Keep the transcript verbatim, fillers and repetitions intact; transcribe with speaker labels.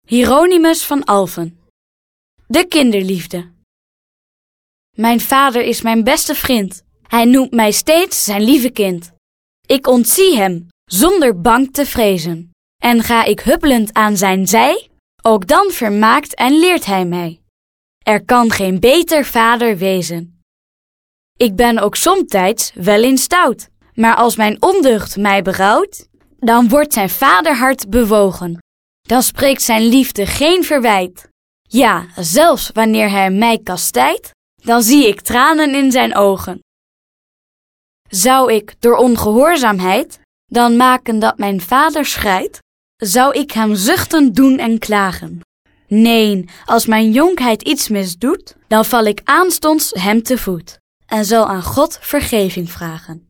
Speaker 1: Hieronymus van Alphen. De kinderliefde. Mijn vader is mijn beste vriend. Hij noemt mij steeds zijn lieve kind. Ik ontzie hem, zonder bang te vrezen. En ga ik huppelend aan zijn zij, ook dan vermaakt en leert hij mij. Er kan geen beter vader wezen. Ik ben ook somtijds wel eens stout, maar als mijn ondeugd mij berouwt, dan wordt zijn vaderhart bewogen. Dan spreekt zijn liefde geen verwijt. Ja, zelfs wanneer hij mij kastijdt, dan zie ik tranen in zijn ogen. Zou ik door ongehoorzaamheid dan maken dat mijn vader schrijdt, zou ik hem zuchten doen en klagen. Neen, als mijn jonkheid iets misdoet, dan val ik aanstonds hem te voet en zal aan God vergeving vragen.